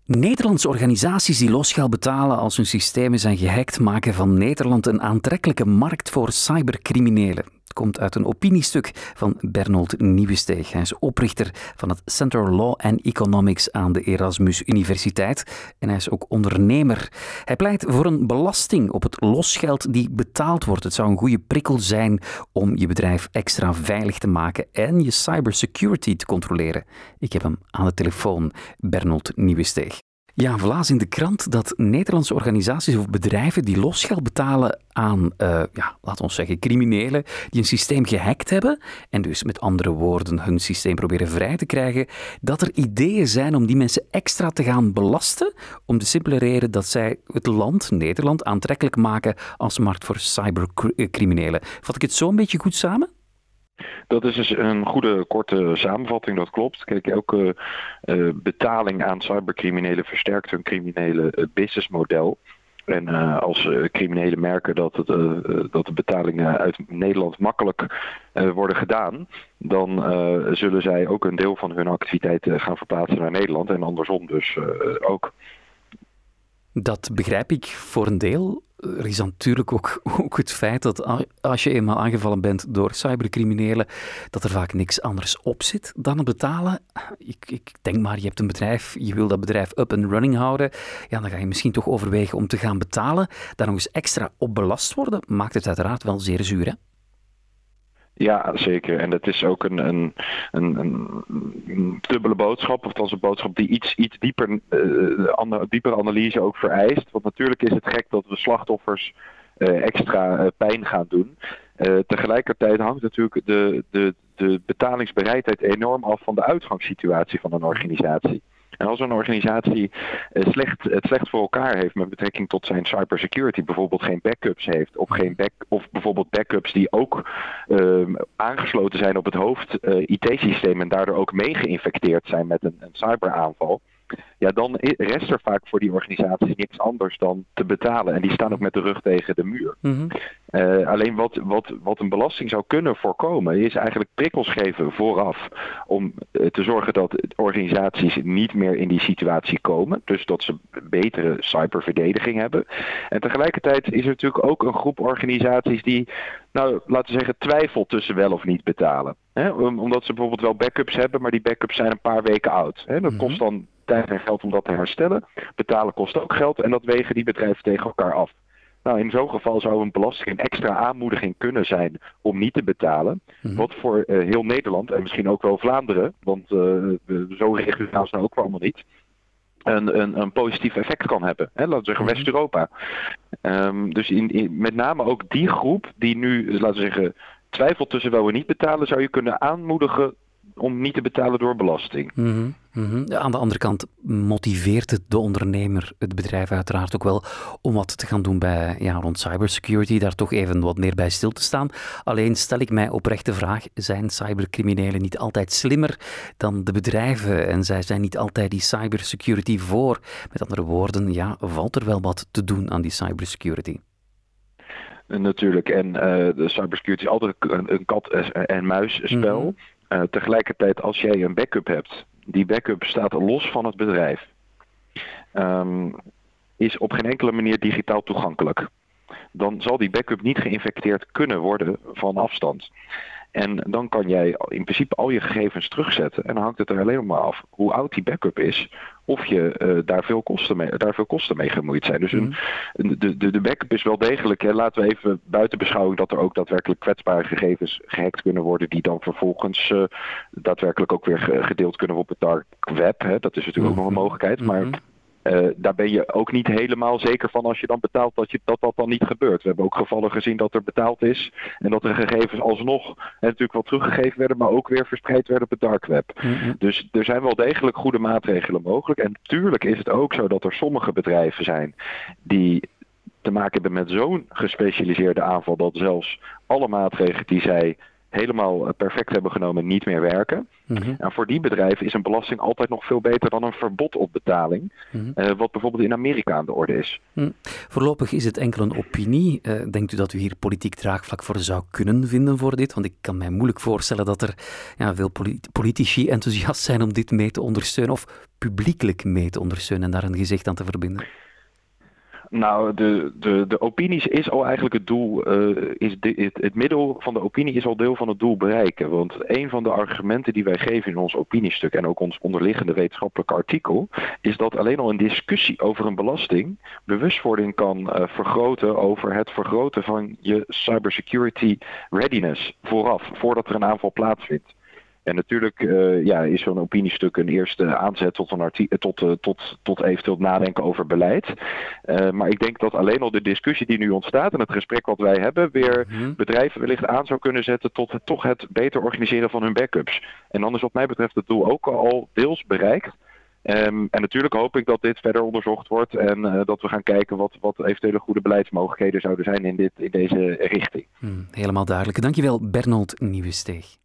Nederlandse organisaties die losgeld betalen als hun systemen zijn gehackt, maken van Nederland een aantrekkelijke markt voor cybercriminelen. Het komt uit een opiniestuk van Bernold Nieuwesteeg. Hij is oprichter van het Center Law and Economics aan de Erasmus Universiteit en hij is ook ondernemer. Hij pleit voor een belasting op het losgeld die betaald wordt. Het zou een goede prikkel zijn om je bedrijf extra veilig te maken en je cybersecurity te controleren. Ik heb hem aan de telefoon, Bernold Nieuwesteeg. Ja, we lazen in de krant dat Nederlandse organisaties of bedrijven die losgeld betalen aan, laten we zeggen, criminelen die een systeem gehackt hebben en dus met andere woorden hun systeem proberen vrij te krijgen, dat er ideeën zijn om die mensen extra te gaan belasten om de simpele reden dat zij het land, Nederland, aantrekkelijk maken als markt voor cybercriminelen. Vat ik het zo een beetje goed samen? Dat is dus een goede korte samenvatting, dat klopt. Kijk, elke betaling aan cybercriminelen versterkt hun criminele businessmodel. En als criminelen merken dat de betalingen uit Nederland makkelijk worden gedaan, dan zullen zij ook een deel van hun activiteiten gaan verplaatsen naar Nederland en andersom dus ook. Dat begrijp ik voor een deel. Er is natuurlijk ook het feit dat als je eenmaal aangevallen bent door cybercriminelen, dat er vaak niks anders op zit dan het betalen. Ik denk maar, je hebt een bedrijf, je wil dat bedrijf up and running houden. Ja, dan ga je misschien toch overwegen om te gaan betalen. Daar nog eens extra op belast worden, maakt het uiteraard wel zeer zuur, hè? Ja, zeker. En dat is ook een dubbele boodschap. Of een boodschap die iets dieper, dieper analyse ook vereist. Want natuurlijk is het gek dat we slachtoffers extra pijn gaan doen. Tegelijkertijd hangt natuurlijk de betalingsbereidheid enorm af van de uitgangssituatie van een organisatie. En als een organisatie het slecht voor elkaar heeft met betrekking tot zijn cybersecurity, bijvoorbeeld geen backups heeft, of bijvoorbeeld backups die ook aangesloten zijn op het hoofd IT-systeem en daardoor ook mee geïnfecteerd zijn met een cyberaanval, ja, dan rest er vaak voor die organisaties niks anders dan te betalen. En die staan ook met de rug tegen de muur. Mm-hmm. Alleen wat een belasting zou kunnen voorkomen, is eigenlijk prikkels geven vooraf om te zorgen dat organisaties niet meer in die situatie komen. Dus dat ze betere cyberverdediging hebben. En tegelijkertijd is er natuurlijk ook een groep organisaties die, nou, laten we zeggen, twijfelt tussen wel of niet betalen. Omdat ze bijvoorbeeld wel backups hebben, maar die backups zijn een paar weken oud. Dat kost dan tijd en geld om dat te herstellen. Betalen kost ook geld en dat wegen die bedrijven tegen elkaar af. Nou, in zo'n geval zou een belasting een extra aanmoediging kunnen zijn om niet te betalen. Mm-hmm. Wat voor heel Nederland en misschien ook wel Vlaanderen, want zo regionaal is nou ook allemaal niet, een positief effect kan hebben. Laten we zeggen West-Europa. Dus met name ook die groep die nu, laten we zeggen, twijfelt tussen wel en niet betalen, zou je kunnen aanmoedigen om niet te betalen door belasting. Mm-hmm. Mm-hmm. Aan de andere kant motiveert het de ondernemer, het bedrijf uiteraard ook wel, om wat te gaan doen rond cybersecurity, daar toch even wat meer bij stil te staan. Alleen stel ik mij oprecht de vraag, zijn cybercriminelen niet altijd slimmer dan de bedrijven en zij zijn niet altijd die cybersecurity voor? Met andere woorden, ja, valt er wel wat te doen aan die cybersecurity? Natuurlijk, en de cybersecurity is altijd een kat en muis spel. Mm-hmm. Tegelijkertijd, als jij een backup hebt, die backup staat los van het bedrijf, is op geen enkele manier digitaal toegankelijk. Dan zal die backup niet geïnfecteerd kunnen worden van afstand. En dan kan jij in principe al je gegevens terugzetten. En dan hangt het er alleen maar af hoe oud die backup is. Of je daar veel kosten mee gemoeid zijn. Dus de backup is wel degelijk. Laten we even buiten beschouwing dat er ook daadwerkelijk kwetsbare gegevens gehackt kunnen worden. Die dan vervolgens daadwerkelijk ook weer gedeeld kunnen worden op het dark web. Dat is natuurlijk ook nog een mogelijkheid. Maar daar ben je ook niet helemaal zeker van als je dan betaalt dat dan niet gebeurt. We hebben ook gevallen gezien dat er betaald is en dat er gegevens alsnog natuurlijk wel teruggegeven werden, maar ook weer verspreid werden op het dark web. Mm-hmm. Dus er zijn wel degelijk goede maatregelen mogelijk. En natuurlijk is het ook zo dat er sommige bedrijven zijn die te maken hebben met zo'n gespecialiseerde aanval dat zelfs alle maatregelen die zij helemaal perfect hebben genomen niet meer werken. Mhm. En voor die bedrijven is een belasting altijd nog veel beter dan een verbod op betaling. Wat bijvoorbeeld in Amerika aan de orde is. Voorlopig is het enkel een opinie. Denkt u dat u hier politiek draagvlak voor zou kunnen vinden voor dit? Want ik kan mij moeilijk voorstellen dat er veel politici enthousiast zijn om dit mee te ondersteunen of publiekelijk mee te ondersteunen en daar een gezicht aan te verbinden. Nou, de opinies is al eigenlijk het doel, het middel van de opinie is al deel van het doel bereiken. Want een van de argumenten die wij geven in ons opiniestuk en ook ons onderliggende wetenschappelijke artikel, is dat alleen al een discussie over een belasting bewustwording kan vergroten over het vergroten van je cybersecurity readiness voordat er een aanval plaatsvindt. En natuurlijk is zo'n opiniestuk een eerste aanzet tot eventueel nadenken over beleid. Maar ik denk dat alleen al de discussie die nu ontstaat en het gesprek wat wij hebben weer bedrijven wellicht aan zou kunnen zetten tot het beter organiseren van hun backups. En dan is wat mij betreft het doel ook al deels bereikt. En natuurlijk hoop ik dat dit verder onderzocht wordt en dat we gaan kijken wat eventuele goede beleidsmogelijkheden zouden zijn in deze richting. Helemaal duidelijk. Dankjewel, Bernold Nieuwesteeg.